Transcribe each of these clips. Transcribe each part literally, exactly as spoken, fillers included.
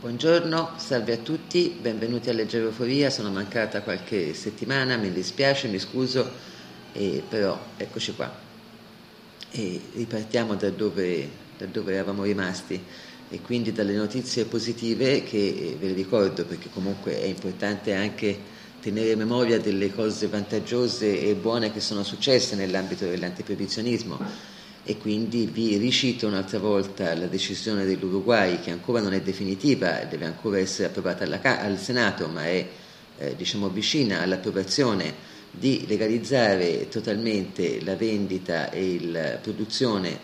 Buongiorno, salve a tutti, benvenuti a Leggera Euforia. Sono mancata qualche settimana, mi dispiace, mi scuso, eh, però eccoci qua. E ripartiamo da dove, da dove eravamo rimasti e quindi dalle notizie positive che eh, ve le ricordo, perché comunque è importante anche tenere memoria delle cose vantaggiose e buone che sono successe nell'ambito dell'antiproibizionismo. E quindi vi ricito un'altra volta la decisione dell'Uruguay, che ancora non è definitiva, deve ancora essere approvata alla, al Senato, ma è eh, diciamo vicina all'approvazione, di legalizzare totalmente la vendita e la produzione eh,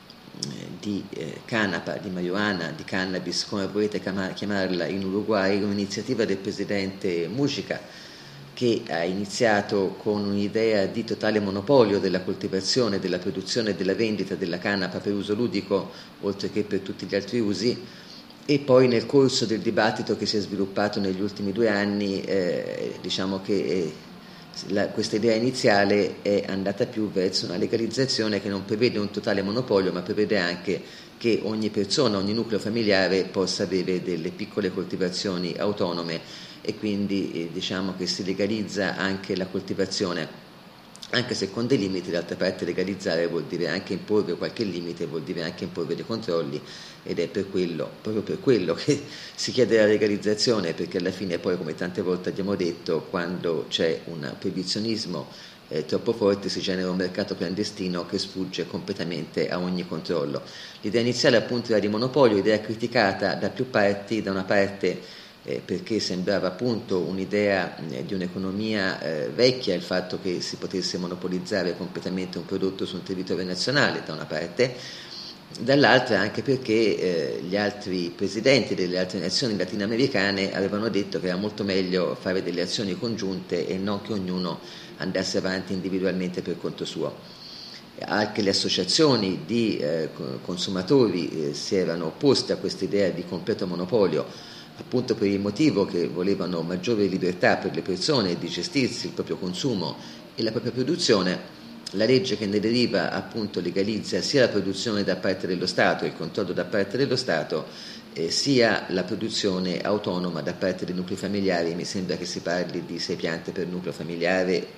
di eh, canapa, di marijuana, di cannabis, come volete chiamarla in Uruguay, un'iniziativa del presidente Mujica, che ha iniziato con un'idea di totale monopolio della coltivazione, della produzione e della vendita della canapa per uso ludico, oltre che per tutti gli altri usi, e poi nel corso del dibattito che si è sviluppato negli ultimi due anni, eh, diciamo che eh, la, questa idea iniziale è andata più verso una legalizzazione che non prevede un totale monopolio, ma prevede anche che ogni persona, ogni nucleo familiare possa avere delle piccole coltivazioni autonome, e quindi eh, diciamo che si legalizza anche la coltivazione, anche se con dei limiti. D'altra parte legalizzare vuol dire anche imporre qualche limite, vuol dire anche imporre dei controlli, ed è per quello, proprio per quello che si chiede la legalizzazione, perché alla fine poi, come tante volte abbiamo detto, quando c'è un proibizionismo eh, troppo forte si genera un mercato clandestino che sfugge completamente a ogni controllo. L'idea iniziale appunto era di monopolio, idea criticata da più parti, da una parte Eh, perché sembrava appunto un'idea eh, di un'economia eh, vecchia, il fatto che si potesse monopolizzare completamente un prodotto su un territorio nazionale, da una parte, dall'altra anche perché eh, gli altri presidenti delle altre nazioni latinoamericane avevano detto che era molto meglio fare delle azioni congiunte e non che ognuno andasse avanti individualmente per conto suo. Anche le associazioni di eh, consumatori eh, si erano opposte a questa idea di completo monopolio, appunto per il motivo che volevano maggiore libertà per le persone di gestirsi il proprio consumo e la propria produzione. La legge che ne deriva appunto legalizza sia la produzione da parte dello Stato, il controllo da parte dello Stato, eh, sia la produzione autonoma da parte dei nuclei familiari. Mi sembra che si parli di sei piante per nucleo familiare e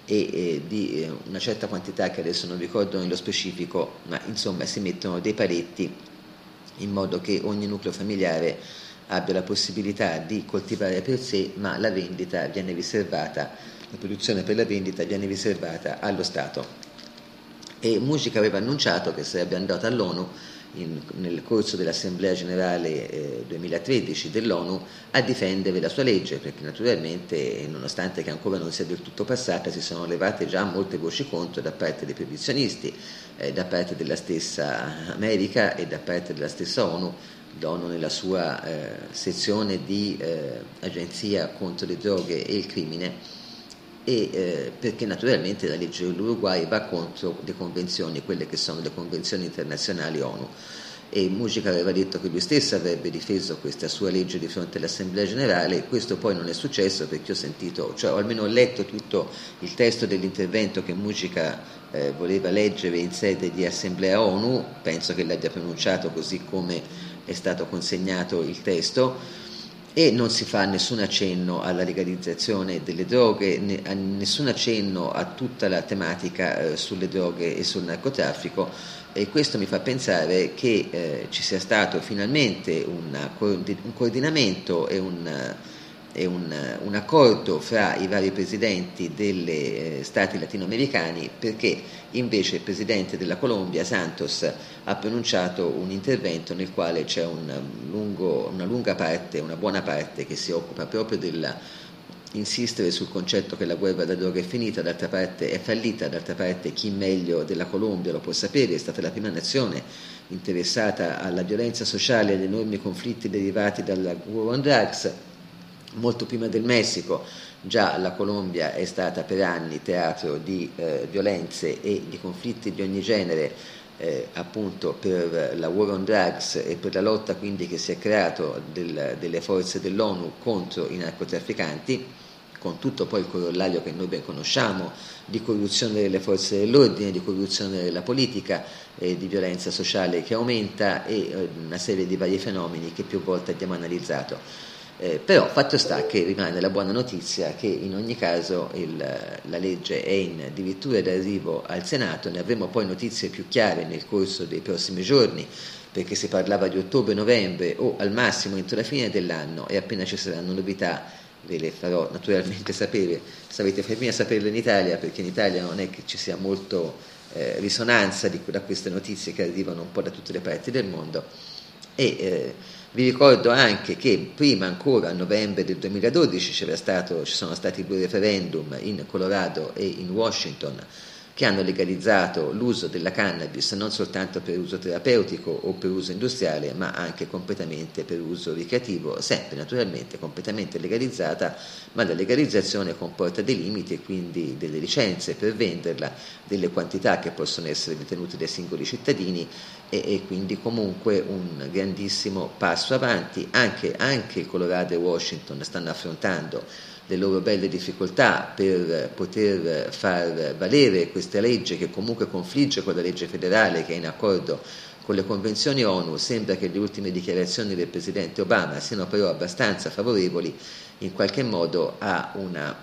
eh, di eh, una certa quantità che adesso non ricordo nello specifico, ma insomma si mettono dei paletti in modo che ogni nucleo familiare abbia la possibilità di coltivare per sé, ma la vendita viene riservata, la produzione per la vendita viene riservata allo Stato. E Mujica aveva annunciato che sarebbe andato all'ONU in, nel corso dell'Assemblea Generale eh, duemilatredici dell'ONU a difendere la sua legge, perché naturalmente, nonostante che ancora non sia del tutto passata, si sono levate già molte voci contro da parte dei proibizionisti, eh, da parte della stessa America e da parte della stessa ONU. L'ONU nella sua eh, sezione di eh, agenzia contro le droghe e il crimine, e eh, perché naturalmente la legge dell'Uruguay va contro le convenzioni, quelle che sono le convenzioni internazionali ONU, e Mujica aveva detto che lui stesso avrebbe difeso questa sua legge di fronte all'Assemblea Generale. Questo poi non è successo, perché ho sentito, cioè o almeno ho letto tutto il testo dell'intervento che Mujica eh, voleva leggere in sede di Assemblea ONU, penso che l'abbia pronunciato così come è stato consegnato il testo, e non si fa nessun accenno alla legalizzazione delle droghe, né, a nessun accenno a tutta la tematica eh, sulle droghe e sul narcotraffico, e questo mi fa pensare che eh, ci sia stato finalmente una, un coordinamento e un è un, un accordo fra i vari presidenti degli eh, stati latinoamericani, perché invece il presidente della Colombia, Santos, ha pronunciato un intervento nel quale c'è un lungo, una lunga parte, una buona parte che si occupa proprio della insistere sul concetto che la guerra da droga è finita, d'altra parte è fallita, d'altra parte chi meglio della Colombia lo può sapere, è stata la prima nazione interessata alla violenza sociale e agli enormi conflitti derivati dalla war on drugs. Molto prima del Messico già la Colombia è stata per anni teatro di eh, violenze e di conflitti di ogni genere, eh, appunto per la war on drugs e per la lotta quindi che si è creato del, delle forze dell'ONU contro i narcotrafficanti. con tutto poi il corollario che noi ben conosciamo di corruzione delle forze dell'ordine, di corruzione della politica, eh, di violenza sociale che aumenta e eh, una serie di vari fenomeni che più volte abbiamo analizzato. Eh, però fatto sta che rimane la buona notizia che in ogni caso il, la legge è in addirittura d'arrivo al Senato, ne avremo poi notizie più chiare nel corso dei prossimi giorni, perché si parlava di ottobre-novembre o al massimo entro la fine dell'anno, e appena ci saranno novità ve le farò naturalmente sapere. Sarete fermi a saperle in Italia, perché in Italia non è che ci sia molto eh, risonanza di, da queste notizie che arrivano un po' da tutte le parti del mondo. E eh, vi ricordo anche che prima ancora, a novembre del duemiladodici, c'era stato, ci sono stati due referendum in Colorado e in Washington che hanno legalizzato l'uso della cannabis non soltanto per uso terapeutico o per uso industriale, ma anche completamente per uso ricreativo, sempre naturalmente completamente legalizzata, ma la legalizzazione comporta dei limiti e quindi delle licenze per venderla, delle quantità che possono essere detenute dai singoli cittadini e, e quindi comunque un grandissimo passo avanti. Anche, anche Colorado e Washington stanno affrontando le loro belle difficoltà per poter far valere questa legge, che comunque confligge con la legge federale che è in accordo con le convenzioni ONU. Sembra che le ultime dichiarazioni del presidente Obama siano però abbastanza favorevoli in qualche modo a, una,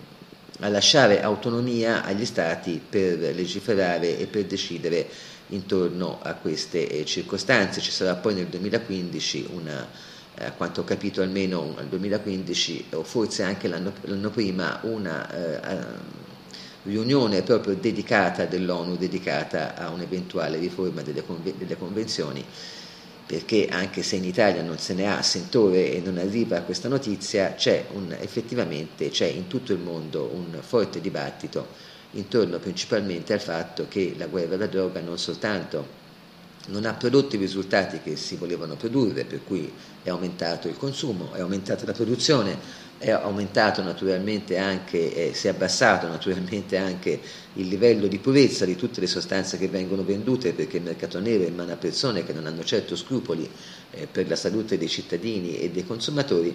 a lasciare autonomia agli stati per legiferare e per decidere intorno a queste circostanze. Ci sarà poi nel duemilaquindici una a quanto ho capito almeno nel duemilaquindici o forse anche l'anno, l'anno prima, una eh, riunione proprio dedicata dell'ONU, dedicata a un'eventuale riforma delle, conve- delle convenzioni, perché anche se in Italia non se ne ha sentore e non arriva questa notizia, c'è un, effettivamente c'è in tutto il mondo un forte dibattito intorno principalmente al fatto che la guerra alla droga non soltanto non ha prodotto i risultati che si volevano produrre, per cui è aumentato il consumo, è aumentata la produzione, è aumentato naturalmente anche, eh, si è abbassato naturalmente anche il livello di purezza di tutte le sostanze che vengono vendute, perché il mercato nero è in mano a persone che non hanno certo scrupoli eh, per la salute dei cittadini e dei consumatori,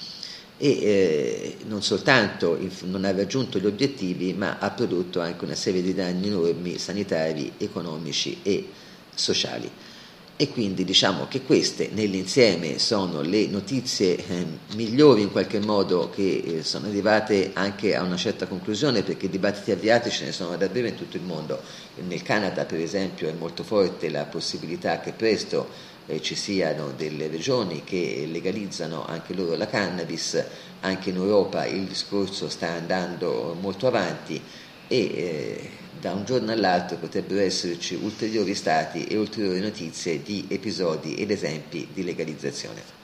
e eh, non soltanto non ha raggiunto gli obiettivi, ma ha prodotto anche una serie di danni enormi sanitari, economici e sociali. E quindi diciamo che queste nell'insieme sono le notizie eh, migliori in qualche modo, che eh, sono arrivate anche a una certa conclusione, perché dibattiti avviati ce ne sono davvero in tutto il mondo. Nel Canada per esempio è molto forte la possibilità che presto eh, ci siano delle regioni che legalizzano anche loro la cannabis. Anche in Europa il discorso sta andando molto avanti e eh, da un giorno all'altro potrebbero esserci ulteriori stati e ulteriori notizie di episodi ed esempi di legalizzazione.